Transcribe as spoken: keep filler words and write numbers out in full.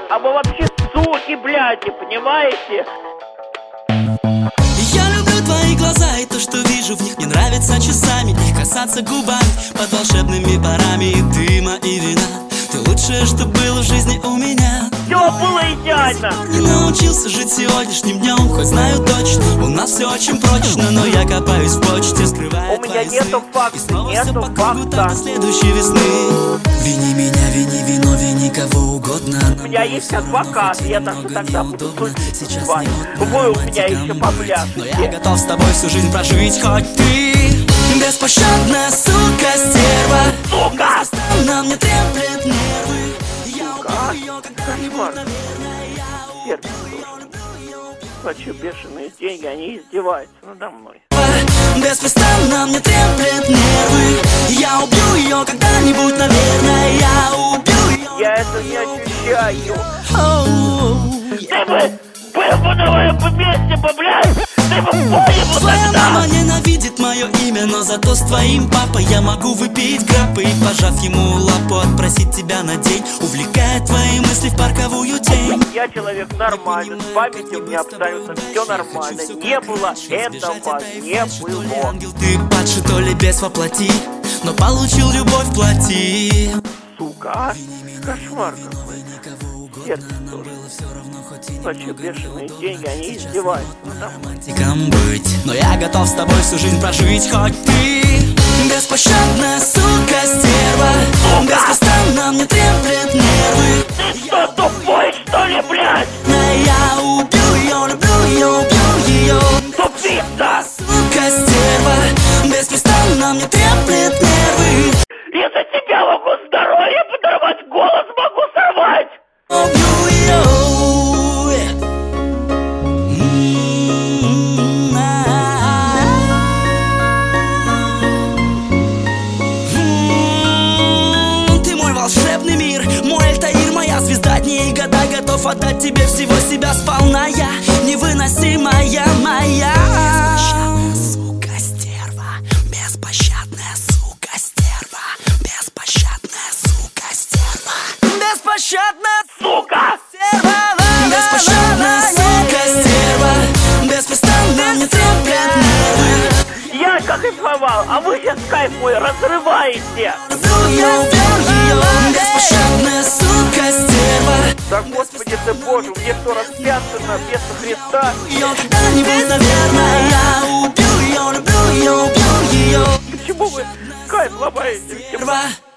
А вы вообще суки, блядь, понимаете? Я люблю твои глаза и то, что вижу в них. Мне нравится часами их касаться губами под волшебными парами дыма и вина. Ты лучшее, что было в жизни у меня. Все было идеально. Не научился жить сегодняшним днем, хоть знаю точно, у нас все очень прочно. Но я копаюсь в почте, скрывая У меня нету факта, и снова нету все по кругу, факта. так до следующей весны. Вини меня, вини вино, вини кого угодно. У меня есть адвокат, я так что тогда буду судить с вами. Вы у меня еще Но я попляшете. готов с тобой всю жизнь прожить, хоть ты беспощадная сука, стерва. Сука! Она мне треплет нервы. Я Сука! убью ее когда-нибудь, наверное. Я Сердце слушай. Хочу бешеные деньги, они издеваются надо мной. беспрестанно мне треплет нервы. Я убью ее когда-нибудь, наверное. Я убью ее. Я это не ощущаю. Оу, Ты бы был бы на моем месте, бы, блядь! Ты бы понял бы Твоя тогда! мама ненавидит мое имя, но зато с твоим папой я могу выпить граппы. И, пожав ему лапу, отпросить тебя на день, увлекая твои мысли в парковую тень. Я человек нормальный, с памятью у меня абсолютно все нормально. Не было этого, не было. Ангел, ты падший, то ли бес воплоти, но получил любовь в плоти. Сука, а? Кошмар какой. Сердце тоже. Хочу бешеные деньги, они издеваются надо мной. Романтиком быть, но я готов с тобой всю жизнь прожить, хоть ты беспощадная сука, стерва. Беспрестанно мне треплет нервы. Ты что, тупой, что ли, блядь? Я убью ее, люблю ее, убью ее. Тупица! Сука, стерва. Беспрестанно мне треплет нервы. Из-за тебя могу здоровье подорвать, голос могу сорвать! Убью ее. М, а. М, Ты мой волшебный мир, мой Альтаир, моя звезда дней и года. Готов отдать тебе всего себя сполна. Я невыносимая моя. Беспощадная сука, стерва. Беспощадная сука, стерва. Беспощадная сука, стерва. Беспощадная Сука! стерва. Беспощадная сука, стерва. Беспрестанно мне треплет нервы. Я как кайфовал, а вы сейчас кайф мой разрываете! Люблю ее, убью ее. Беспощадная сука, стерва. Да господи ты боже, мне что, распятственно вместо Христа? Ее когда-нибудь, наверное, я убью ее, люблю ее, убью ее. Почему вы кайф ломаете? Стерва.